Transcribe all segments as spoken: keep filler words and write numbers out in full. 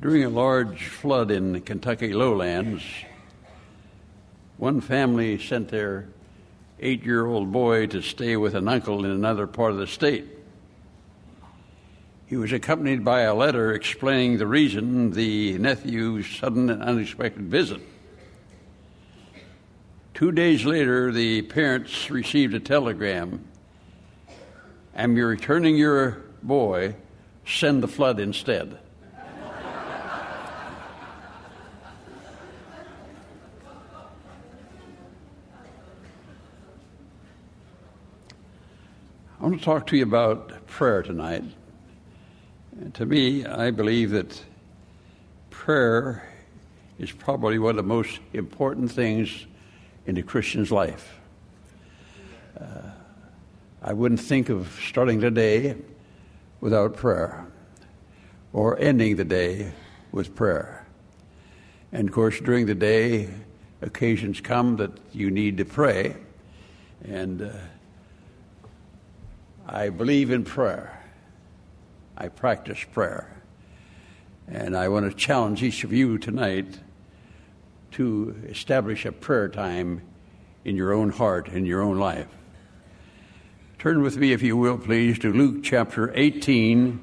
During a large flood in the Kentucky lowlands, one family sent their eight-year-old boy to stay with an uncle in another part of the state. He was accompanied by a letter explaining the reason the nephew's sudden and unexpected visit. Two days later, the parents received a telegram. "Am you returning your boy? Send the flood instead." I want to talk to you about prayer tonight. And to me, I believe that prayer is probably one of the most important things in a Christian's life. Uh, I wouldn't think of starting the day without prayer or ending the day with prayer. And of course, during the day, occasions come that you need to pray. And uh, I believe in prayer. I practice prayer. And I want to challenge each of you tonight to establish a prayer time in your own heart, in your own life. Turn with me, if you will, please, to Luke chapter eighteen,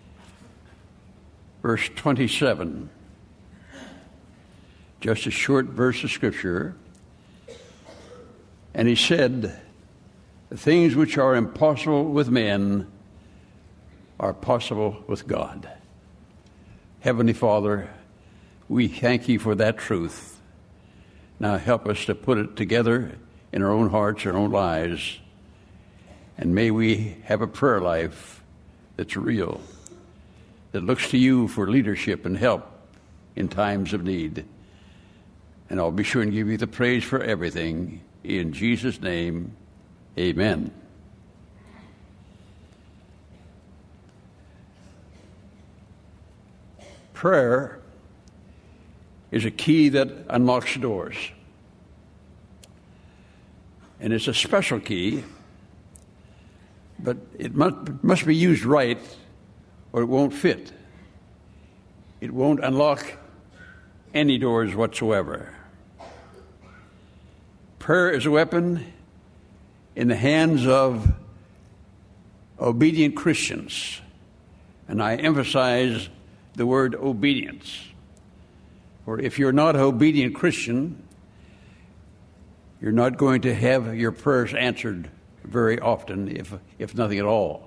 verse twenty-seven. Just a short verse of Scripture. And he said, "The things which are impossible with men are possible with God." Heavenly Father, we thank you for that truth. Now help us to put it together in our own hearts, our own lives, and may we have a prayer life that's real, that looks to you for leadership and help in times of need. And I'll be sure and give you the praise for everything. In Jesus' name, amen. Prayer is a key that unlocks doors. And it's a special key, but it must, must be used right or it won't fit. It won't unlock any doors whatsoever. Prayer is a weapon in the hands of obedient Christians. And I emphasize the word obedience. For if you're not an obedient Christian, you're not going to have your prayers answered very often, if, if nothing at all.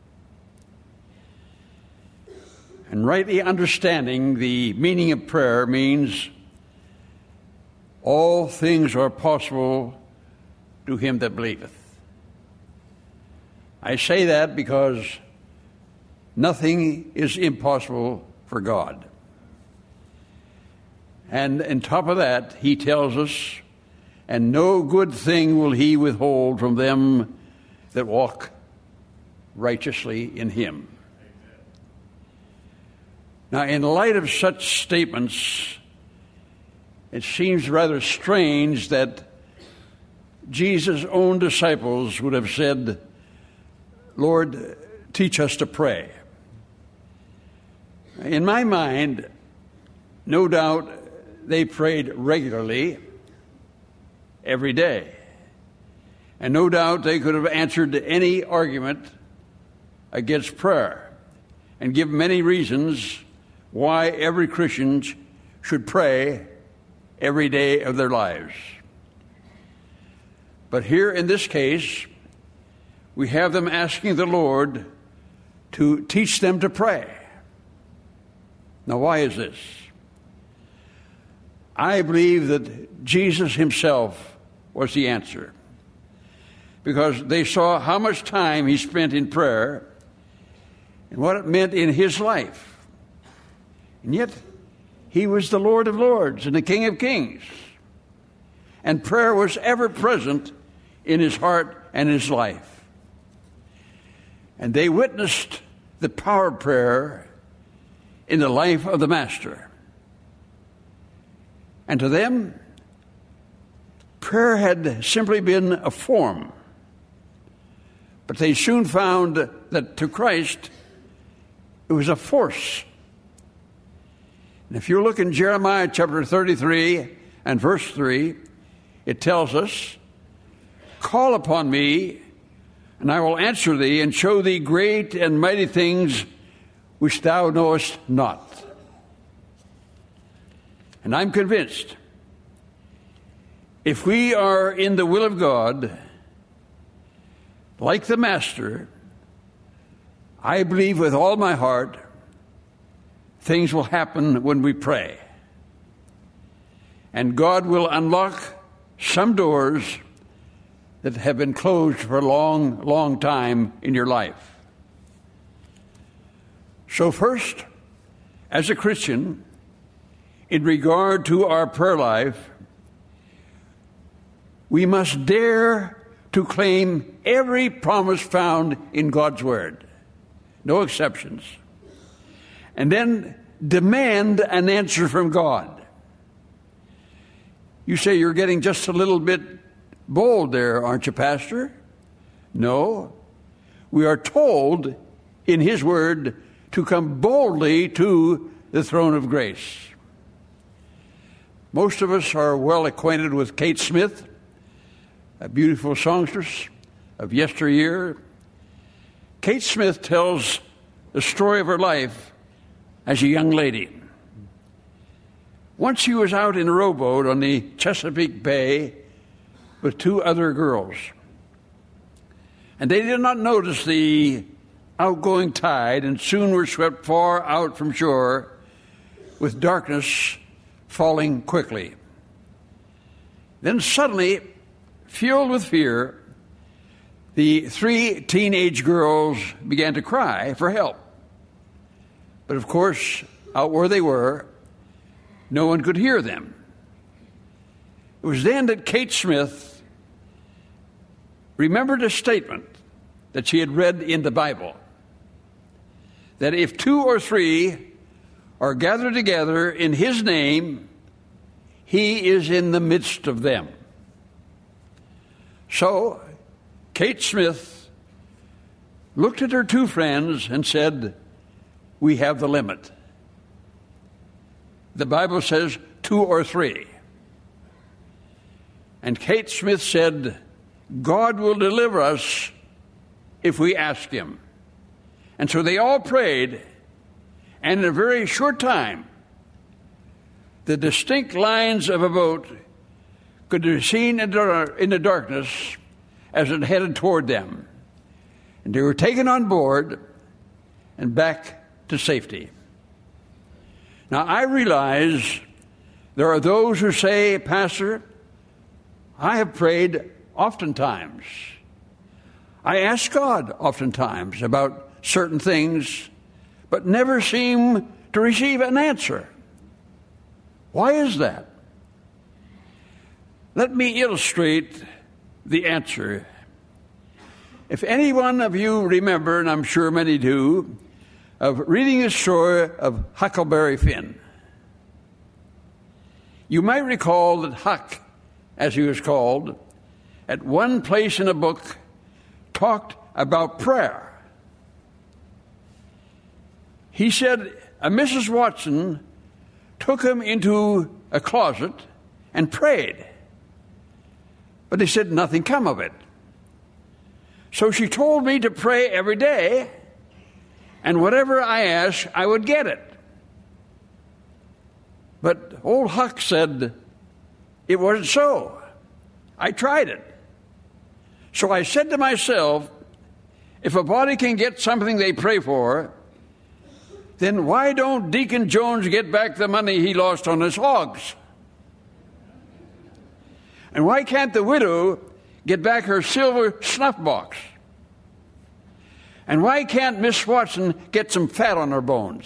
And rightly understanding the meaning of prayer means all things are possible to him that believeth. I say that because nothing is impossible for God. And on top of that, he tells us, "And no good thing will he withhold from them that walk righteously in him." Now, in light of such statements, it seems rather strange that Jesus' own disciples would have said, "Lord, teach us to pray." In my mind, no doubt they prayed regularly every day. And no doubt they could have answered any argument against prayer and give many reasons why every Christian should pray every day of their lives. But here in this case, we have them asking the Lord to teach them to pray. Now, why is this? I believe that Jesus himself was the answer, because they saw how much time he spent in prayer and what it meant in his life. And yet, he was the Lord of Lords and the King of Kings. And prayer was ever present in his heart and his life. And they witnessed the power of prayer in the life of the Master. And to them, prayer had simply been a form. But they soon found that to Christ, it was a force. And if you look in Jeremiah chapter thirty-three and verse three, it tells us, "Call upon me, and I will answer thee, and show thee great and mighty things which thou knowest not." And I'm convinced, if we are in the will of God, like the Master, I believe with all my heart, things will happen when we pray. And God will unlock some doors that have been closed for a long, long time in your life. So first, as a Christian, in regard to our prayer life, we must dare to claim every promise found in God's Word. No exceptions. And then demand an answer from God. You say you're getting just a little bit bold there, aren't you, Pastor? No. We are told in His Word to come boldly to the throne of grace. Most of us are well acquainted with Kate Smith, a beautiful songstress of yesteryear. Kate Smith tells the story of her life as a young lady. Once she was out in a rowboat on the Chesapeake Bay with two other girls. And they did not notice the outgoing tide and soon were swept far out from shore with darkness falling quickly. Then suddenly, fueled with fear, the three teenage girls began to cry for help. But of course, out where they were, no one could hear them. It was then that Kate Smith remembered a statement that she had read in the Bible, that if two or three are gathered together in His name, He is in the midst of them. So, Kate Smith looked at her two friends and said, "We have the limit." The Bible says two or three. And Kate Smith said, "God will deliver us if we ask Him." And so they all prayed, and in a very short time, the distinct lines of a boat could be seen in the darkness as it headed toward them. And they were taken on board and back to safety. Now, I realize there are those who say, "Pastor, I have prayed oftentimes. I ask God oftentimes about certain things, but never seem to receive an answer. Why is that?" Let me illustrate the answer. If any one of you remember, and I'm sure many do, of reading the story of Huckleberry Finn, you might recall that Huck, as he was called, at one place in a book talked about prayer. He said a Missus Watson took him into a closet and prayed. But he said nothing come of it. So she told me to pray every day, and whatever I asked, I would get it. But old Huck said it wasn't so. I tried it. So I said to myself, if a body can get something they pray for, then why don't Deacon Jones get back the money he lost on his hogs? And why can't the widow get back her silver snuff box? And why can't Miss Watson get some fat on her bones?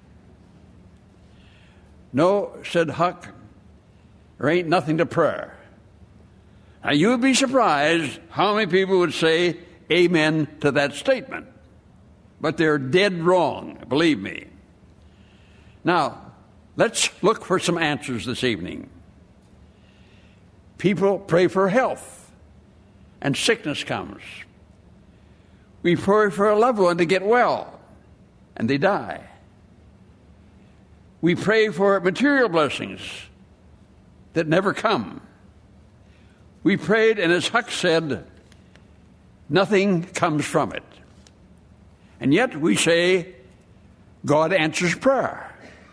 No, said Huck, there ain't nothing to prayer. Now, you would be surprised how many people would say amen to that statement. But they're dead wrong, believe me. Now, let's look for some answers this evening. People pray for health, and sickness comes. We pray for a loved one to get well, and they die. We pray for material blessings that never come. We prayed, and as Huck said, nothing comes from it. And yet we say, God answers prayer.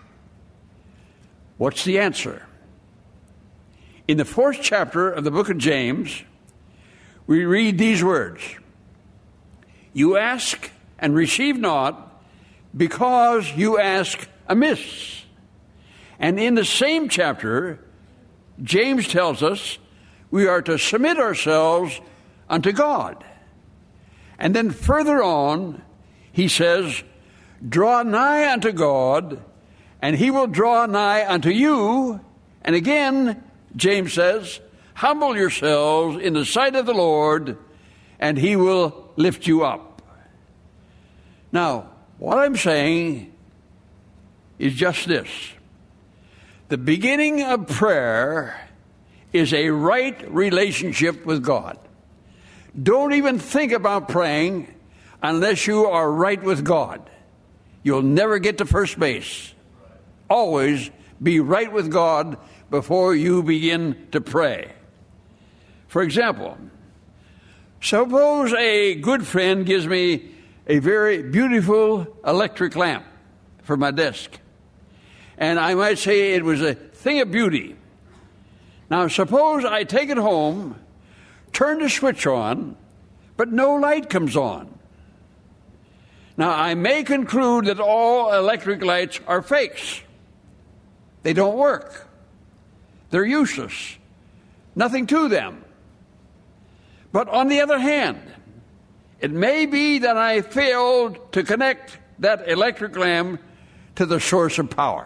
What's the answer? In the fourth chapter of the book of James, we read these words: "You ask and receive not, because you ask amiss." And in the same chapter, James tells us we are to submit ourselves unto God. And then further on, he says, "Draw nigh unto God, and he will draw nigh unto you." And again, James says, "Humble yourselves in the sight of the Lord, and he will lift you up." Now, what I'm saying is just this. The beginning of prayer is a right relationship with God. Don't even think about praying unless you are right with God. You'll never get to first base. Always be right with God before you begin to pray. For example, suppose a good friend gives me a very beautiful electric lamp for my desk. And I might say it was a thing of beauty. Now, suppose I take it home, turn the switch on, but no light comes on. Now, I may conclude that all electric lights are fakes. They don't work. They're useless. Nothing to them. But on the other hand, it may be that I failed to connect that electric lamp to the source of power.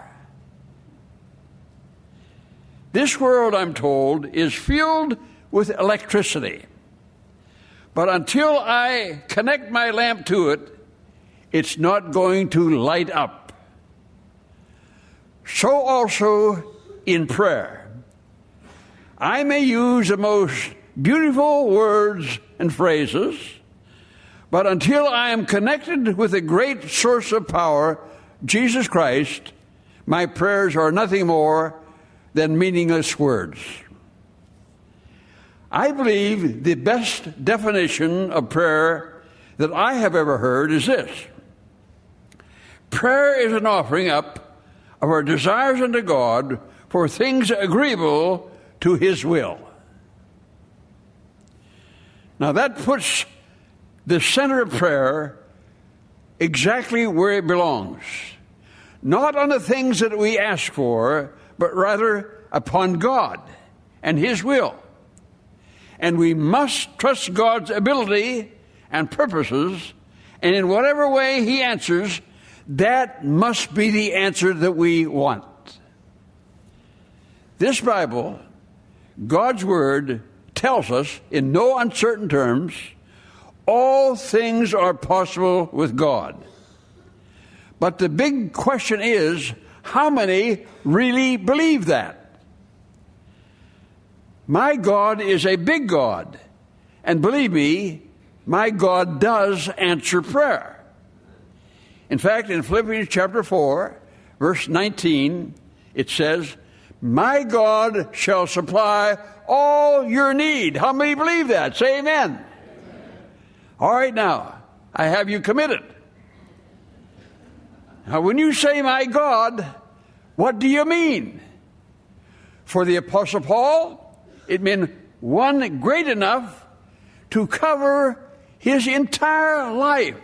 This world, I'm told, is filled with electricity. But until I connect my lamp to it, it's not going to light up. So also in prayer. I may use the most beautiful words and phrases, but until I am connected with the great source of power, Jesus Christ, my prayers are nothing more than meaningless words. I believe the best definition of prayer that I have ever heard is this: prayer is an offering up of our desires unto God for things agreeable to His will. Now that puts the center of prayer exactly where it belongs. Not on the things that we ask for, but rather upon God and His will. And we must trust God's ability and purposes, and in whatever way He answers, that must be the answer that we want. This Bible, God's Word, tells us in no uncertain terms, all things are possible with God. But the big question is, how many really believe that? My God is a big God, and believe me, my God does answer prayer. In fact, in Philippians chapter four, verse nineteen, it says, "My God shall supply all your need." How many believe that? Say amen. Amen. All right, now, I have you committed. Now, when you say my God, what do you mean? For the Apostle Paul, it meant one great enough to cover his entire life.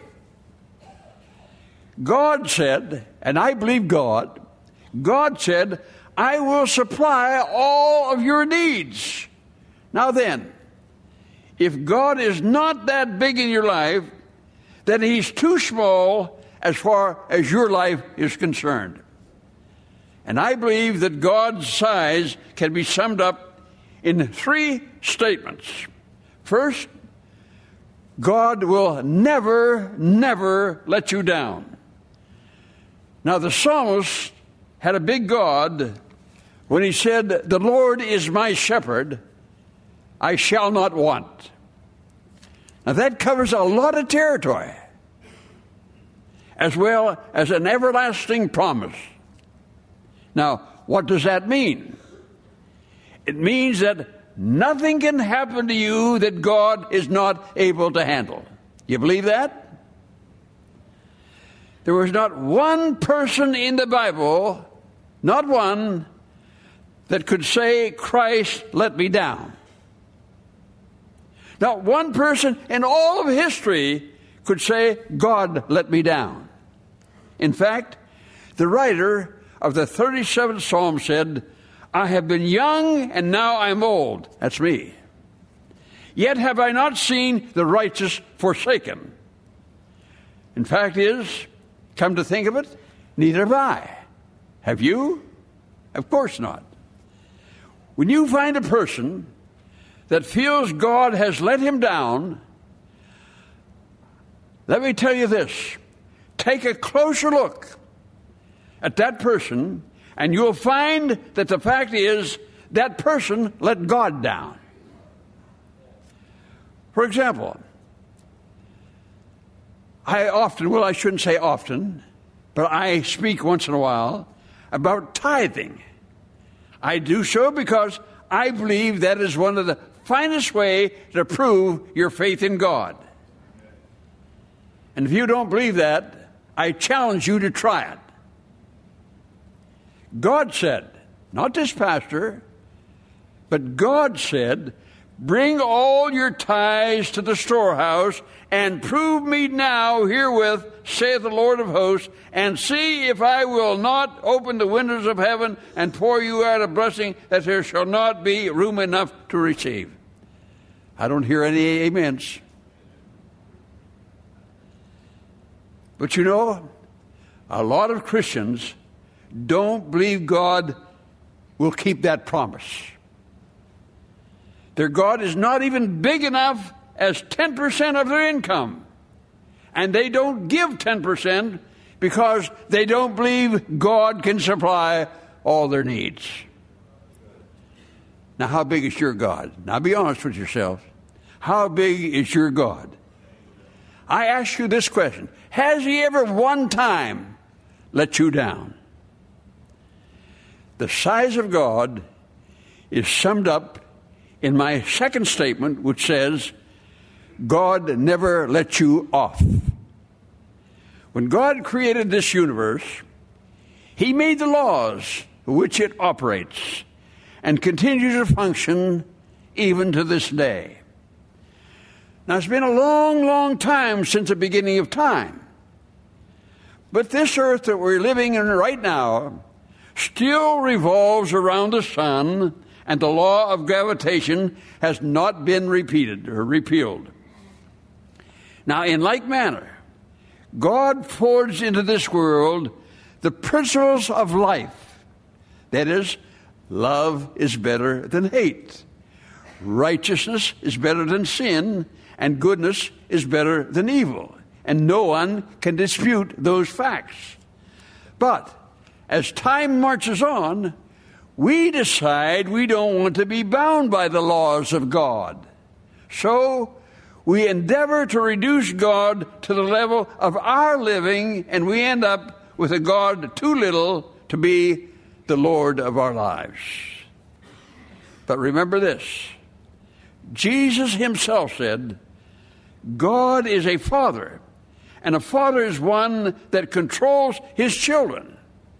God said, and I believe God, God said, "I will supply all of your needs." Now then, if God is not that big in your life, then He's too small as far as your life is concerned. And I believe that God's size can be summed up in three statements. First, God will never, never let you down. Now, the psalmist had a big God when he said, "The Lord is my shepherd, I shall not want." Now, that covers a lot of territory, as well as an everlasting promise. Now, what does that mean? It means that nothing can happen to you that God is not able to handle. You believe that? There was not one person in the Bible, not one, that could say, Christ let me down. Not one person in all of history could say, God let me down. In fact, the writer of the thirty-seventh Psalm said, I have been young and now I'm old. That's me. Yet have I not seen the righteous forsaken. In fact is, come to think of it, neither have I. Have you? Of course not. When you find a person that feels God has let him down, let me tell you this. Take a closer look at that person, and you'll find that the fact is that person let God down. For example, I often, well, I shouldn't say often, but I speak once in a while about tithing. I do so because I believe that is one of the finest ways to prove your faith in God. And if you don't believe that, I challenge you to try it. God said, not this pastor, but God said, bring all your tithes to the storehouse and prove me now herewith, saith the Lord of hosts, and see if I will not open the windows of heaven and pour you out a blessing that there shall not be room enough to receive. I don't hear any amens. But you know, a lot of Christians don't believe God will keep that promise. Their God is not even big enough as ten percent of their income. And they don't give ten percent because they don't believe God can supply all their needs. Now, how big is your God? Now, be honest with yourself. How big is your God? I ask you this question. Has he ever one time let you down? The size of God is summed up in my second statement, which says, God never let you off. When God created this universe, he made the laws which it operates and continues to function even to this day. Now, it's been a long, long time since the beginning of time. But this earth that we're living in right now still revolves around the sun, and the law of gravitation has not been repeated or repealed. Now, in like manner, God forged into this world the principles of life. That is, love is better than hate. Righteousness is better than sin, and goodness is better than evil. And no one can dispute those facts. But as time marches on, we decide we don't want to be bound by the laws of God. So we endeavor to reduce God to the level of our living, and we end up with a God too little to be the Lord of our lives. But remember this. Jesus himself said, God is a father, and a father is one that controls his children.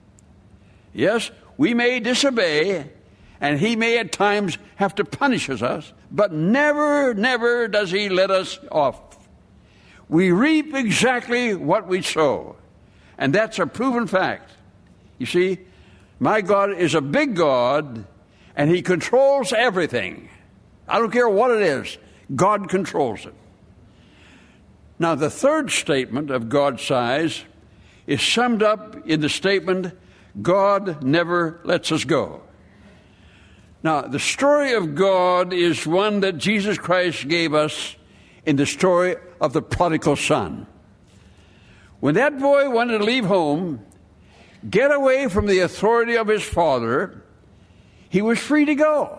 Yes, we may disobey, and he may at times have to punish us, but never, never does he let us off. We reap exactly what we sow, and that's a proven fact. You see, my God is a big God, and he controls everything. I don't care what it is, God controls it. Now, the third statement of God's size is summed up in the statement, God never lets us go. Now, the story of God is one that Jesus Christ gave us in the story of the prodigal son. When that boy wanted to leave home, get away from the authority of his father, he was free to go.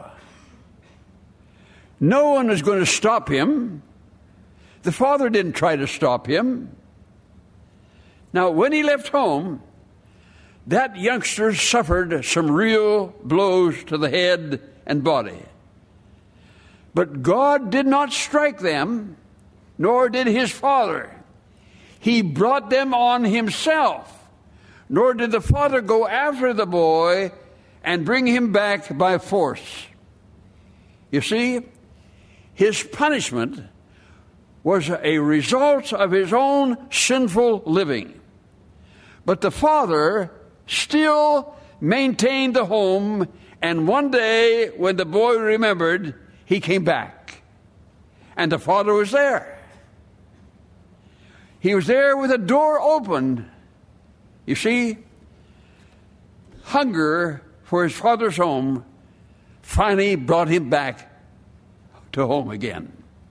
No one was going to stop him. The father didn't try to stop him. Now, when he left home, that youngster suffered some real blows to the head and body. But God did not strike them, nor did his father. He brought them on himself, nor did the father go after the boy and bring him back by force. You see, his punishment was a result of his own sinful living. But the father still maintained the home, and one day when the boy remembered, he came back. And the father was there. He was there with the door open. You see, hunger for his father's home finally brought him back to home again.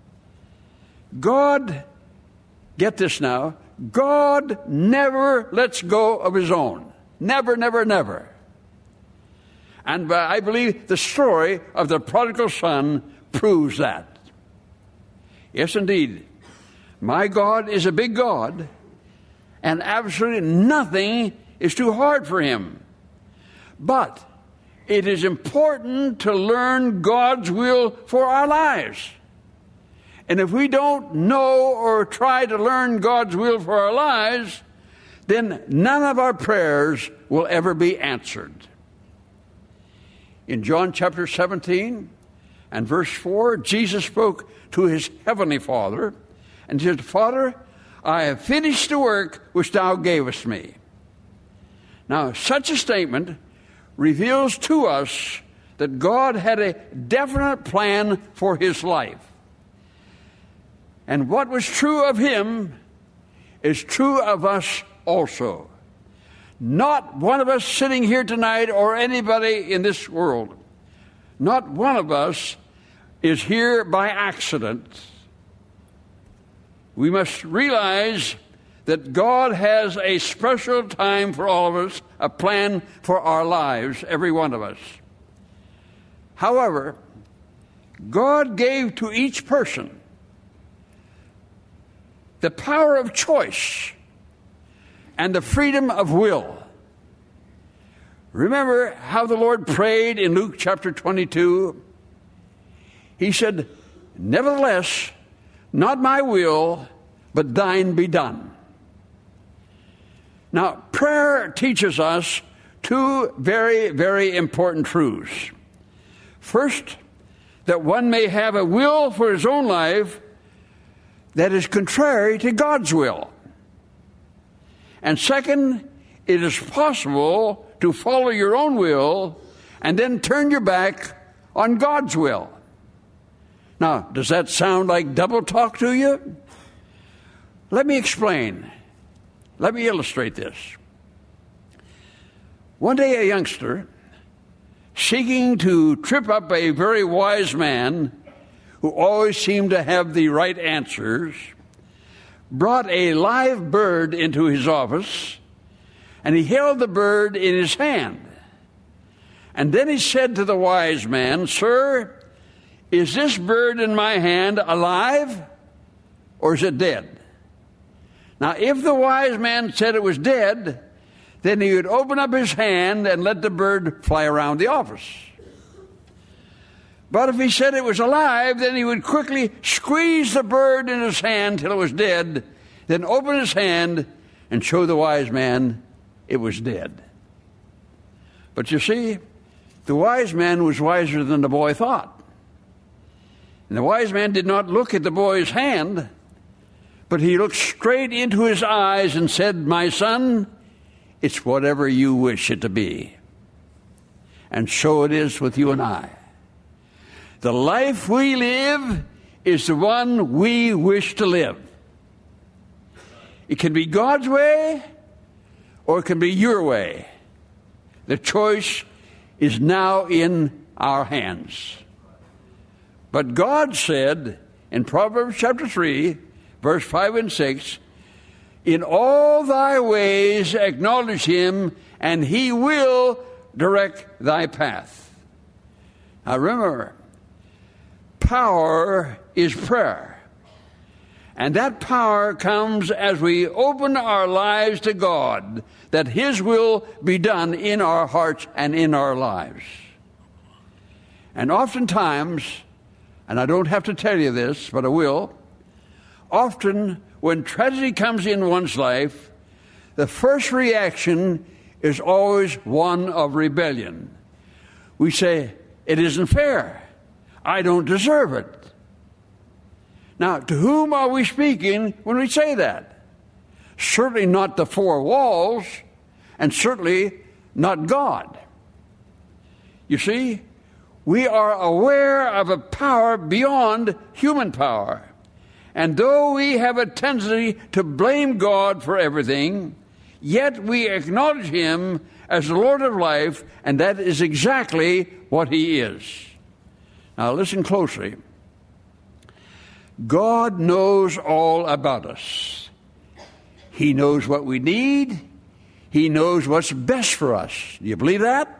God, get this now, God never lets go of his own. Never, never, never. And uh, I believe the story of the prodigal son proves that. Yes, indeed. My God is a big God, and absolutely nothing is too hard for him. But it is important to learn God's will for our lives. And if we don't know or try to learn God's will for our lives, then none of our prayers will ever be answered. In John chapter seventeen and verse four, Jesus spoke to his heavenly Father and said, Father, I have finished the work which thou gavest me. Now, such a statement reveals to us that God had a definite plan for his life. And what was true of him is true of us also. Not one of us sitting here tonight or anybody in this world, not one of us is here by accident. We must realize that God has a special time for all of us, a plan for our lives, every one of us. However, God gave to each person the power of choice and the freedom of will. Remember how the Lord prayed in Luke chapter twenty-two? He said, nevertheless, not my will, but thine be done. Now, prayer teaches us two very, very important truths. First, that one may have a will for his own life that is contrary to God's will. And second, it is possible to follow your own will and then turn your back on God's will. Now, does that sound like double talk to you? Let me explain. Let me illustrate this. One day a youngster, seeking to trip up a very wise man who always seemed to have the right answers, brought a live bird into his office, and he held the bird in his hand. And then he said to the wise man, Sir, is this bird in my hand alive, or is it dead? Now, if the wise man said it was dead, then he would open up his hand and let the bird fly around the office. But if he said it was alive, then he would quickly squeeze the bird in his hand till it was dead, then open his hand and show the wise man it was dead. But you see, the wise man was wiser than the boy thought. And the wise man did not look at the boy's hand, but he looked straight into his eyes and said, My son, it's whatever you wish it to be. And so it is with you and I. The life we live is the one we wish to live. It can be God's way, or it can be your way. The choice is now in our hands. But God said in Proverbs chapter three, verse five and six, in all thy ways acknowledge him, and he will direct thy path. Now remember, power is prayer. And that power comes as we open our lives to God, that His will be done in our hearts and in our lives. And oftentimes, and I don't have to tell you this, but I will, often when tragedy comes in one's life, the first reaction is always one of rebellion. We say, it isn't fair. I don't deserve it. Now, to whom are we speaking when we say that? Certainly not the four walls, and certainly not God. You see, we are aware of a power beyond human power. And though we have a tendency to blame God for everything, yet we acknowledge Him as the Lord of life, and that is exactly what He is. Now listen closely. God knows all about us. He knows what we need. He knows what's best for us. Do you believe that?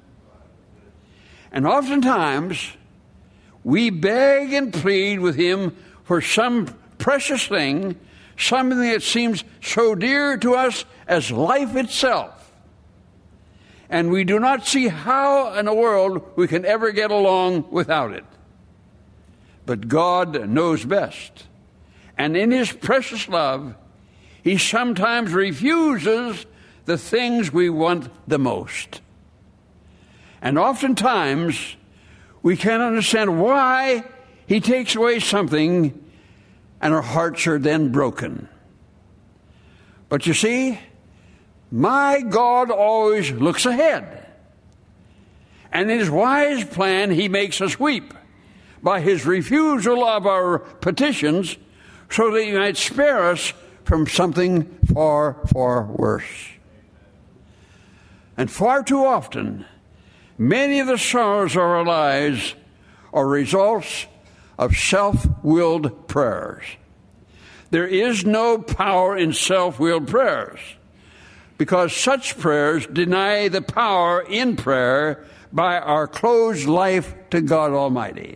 And oftentimes, we beg and plead with Him for some precious thing, something that seems so dear to us as life itself. And we do not see how in the world we can ever get along without it. But God knows best. And in His precious love, He sometimes refuses the things we want the most. And oftentimes, we can't understand why He takes away something and our hearts are then broken. But you see, my God always looks ahead. And in His wise plan, He makes us weep by His refusal of our petitions so that He might spare us from something far, far worse. And far too often, many of the sorrows of our lives are results of self-willed prayers. There is no power in self-willed prayers, because such prayers deny the power in prayer by our closed life to God Almighty.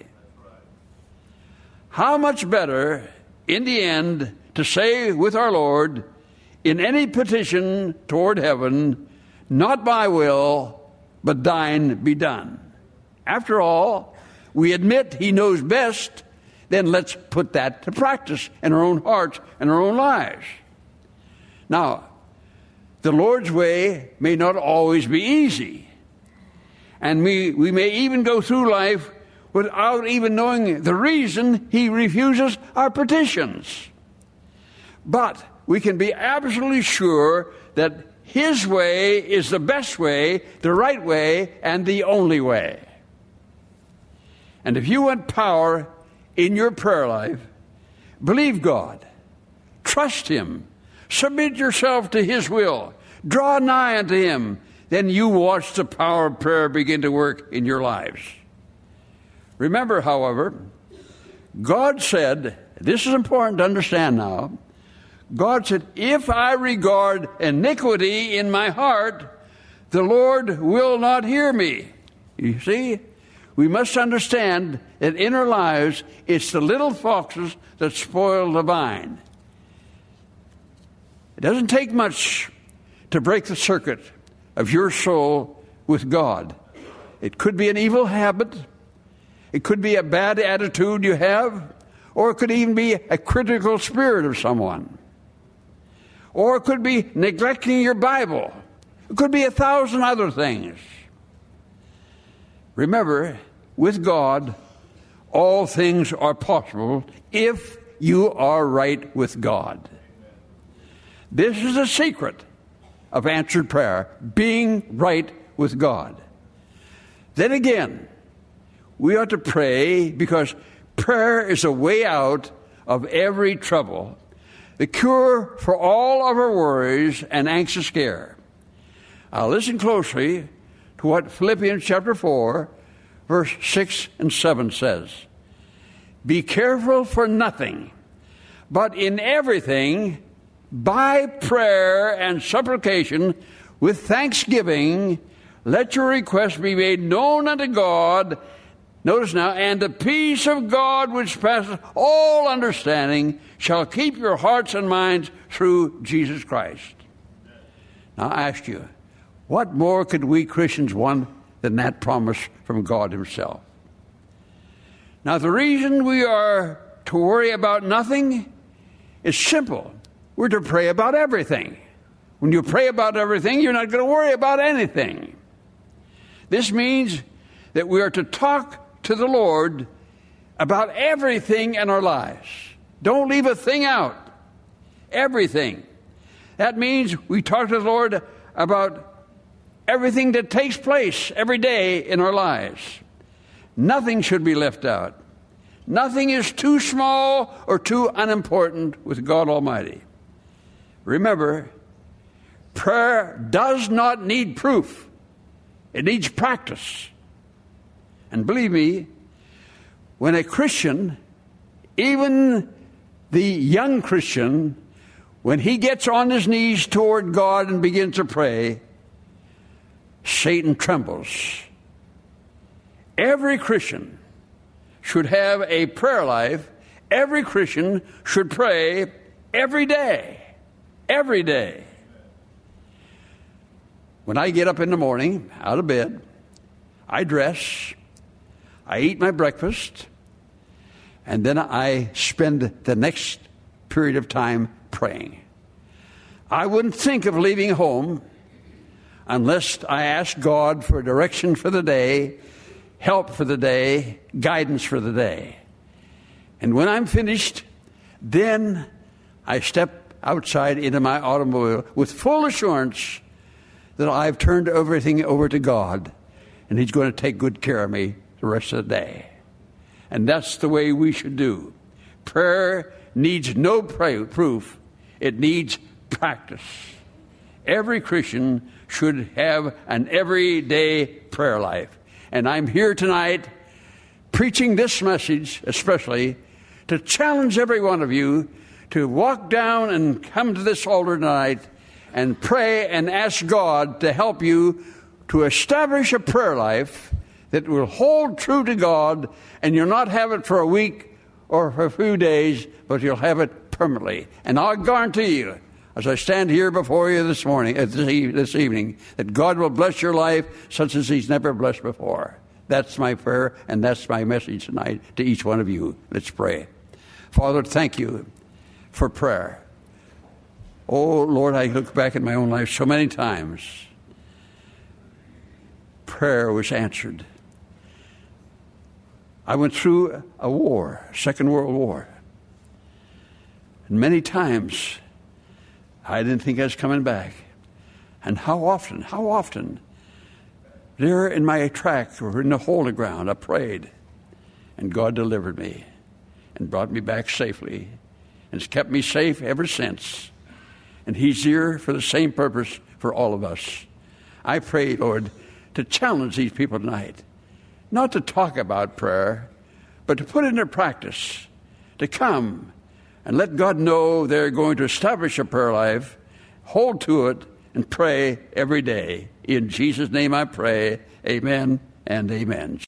How much better, in the end, to say with our Lord, in any petition toward heaven, not my will, but thine be done. After all, we admit He knows best, then let's put that to practice in our own hearts and our own lives. Now, the Lord's way may not always be easy. And we, we may even go through life without even knowing the reason He refuses our petitions. But we can be absolutely sure that His way is the best way, the right way, and the only way. And if you want power in your prayer life, believe God, trust Him, submit yourself to His will, draw nigh unto Him, then you watch the power of prayer begin to work in your lives. Remember, however, God said, this is important to understand now, God said, if I regard iniquity in my heart, the Lord will not hear me. You see, we must understand that in our lives, it's the little foxes that spoil the vine. It doesn't take much to break the circuit of your soul with God. It could be an evil habit. It could be a bad attitude you have. Or it could even be a critical spirit of someone. Or it could be neglecting your Bible. It could be a thousand other things. Remember, with God, all things are possible if you are right with God. This is a secret of answered prayer, being right with God. Then again, we ought to pray because prayer is a way out of every trouble, the cure for all of our worries and anxious care. Now listen closely to what Philippians chapter four, verse six and seven says. Be careful for nothing, but in everything, by prayer and supplication, with thanksgiving, let your requests be made known unto God. Notice now, and the peace of God which passes all understanding shall keep your hearts and minds through Jesus Christ. Now I ask you, what more could we Christians want than that promise from God himself? Now the reason we are to worry about nothing is simple. We're to pray about everything. When you pray about everything, you're not going to worry about anything. This means that we are to talk to the Lord about everything in our lives. Don't leave a thing out. Everything. That means we talk to the Lord about everything that takes place every day in our lives. Nothing should be left out. Nothing is too small or too unimportant with God Almighty. Remember, prayer does not need proof. It needs practice. And believe me, when a Christian, even the young Christian, when he gets on his knees toward God and begins to pray, Satan trembles. Every Christian should have a prayer life. Every Christian should pray every day. Every day. When I get up in the morning, out of bed, I dress, I eat my breakfast, and then I spend the next period of time praying. I wouldn't think of leaving home unless I asked God for direction for the day, help for the day, guidance for the day. And when I'm finished, then I step outside into my automobile with full assurance that I've turned everything over to God, and he's going to take good care of me the rest of the day. And that's the way we should do. Prayer needs no pray- proof. It needs practice. Every Christian should have an everyday prayer life. And I'm here tonight preaching this message especially to challenge every one of you to walk down and come to this altar tonight and pray and ask God to help you to establish a prayer life that will hold true to God, and you'll not have it for a week or for a few days, but you'll have it permanently. And I'll guarantee you, as I stand here before you this morning, uh, this, e- this evening, that God will bless your life such as he's never blessed before. That's my prayer, and that's my message tonight to each one of you. Let's pray. Father, thank you for prayer. Oh, Lord, I look back at my own life so many times. Prayer was answered. I went through a war, Second World War. And many times, I didn't think I was coming back. And how often, how often, there in my track or in the hole in the ground, I prayed. And God delivered me and brought me back safely. And has kept me safe ever since. And he's here for the same purpose for all of us. I pray, Lord, to challenge these people tonight. Not to talk about prayer, but to put it into practice. To come and let God know they're going to establish a prayer life, hold to it, and pray every day. In Jesus' name I pray, amen and amen.